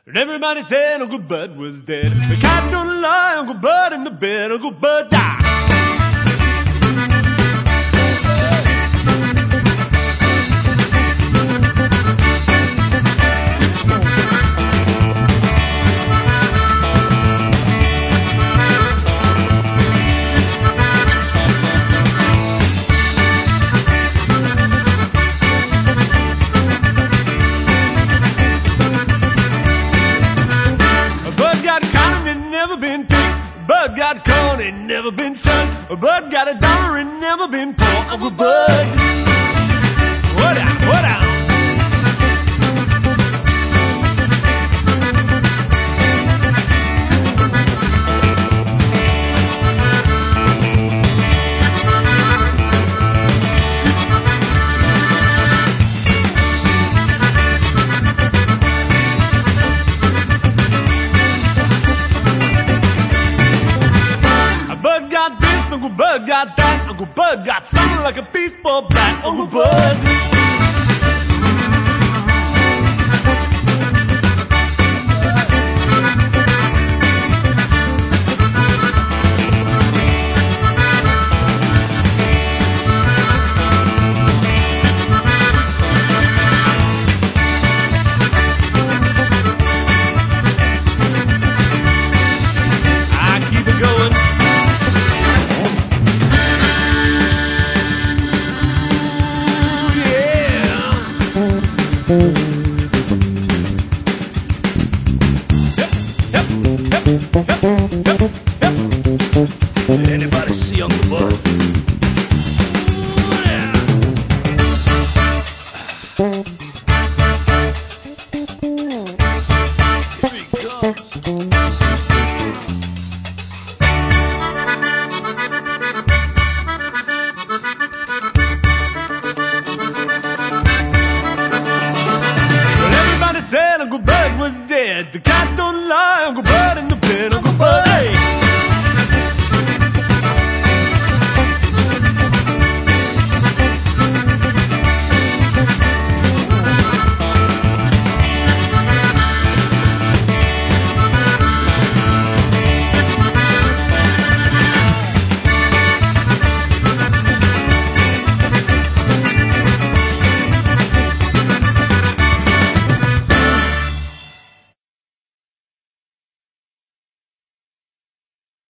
And everybody said Uncle Bud was dead. The cat don't lie, Uncle Bud in the bed, Uncle Bud died. Bud got corn and never been sung. Bud got $1 and never been poor. Uncle Bud. What out, what out. Uncle Bud got that. Uncle Bud got something like a peaceful bat. Uncle Bud. Anybody see Uncle Bud? Yeah. Here he comes.